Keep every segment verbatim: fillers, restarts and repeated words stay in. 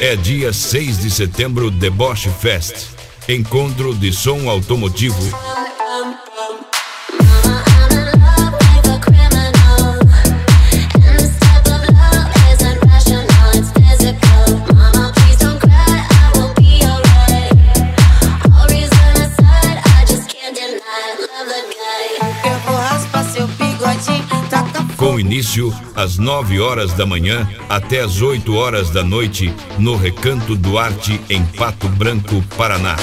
É dia seis de setembro, Deboche Fest. Encontro de som automotivo. Com início às nove horas da manhã até às oito horas da noite no Recanto Duarte, em Pato Branco, Paraná.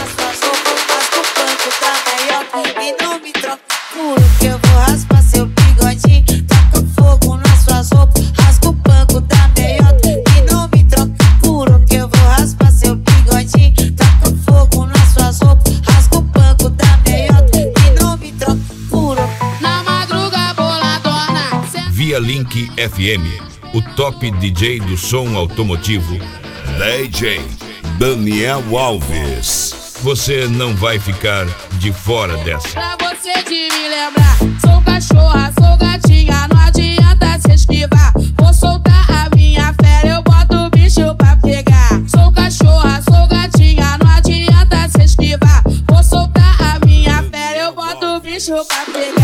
Via Link F M, o top D J do som automotivo. D J Daniel Alves. Você não vai ficar de fora dessa. Pra você de me lembrar, sou cachorra, sou gatinha, não adianta se esquivar. Vou soltar a minha fera, eu boto o bicho pra pegar. Sou cachorra, sou gatinha, não adianta se esquivar. Vou soltar a minha fera, eu boto o bicho pra pegar.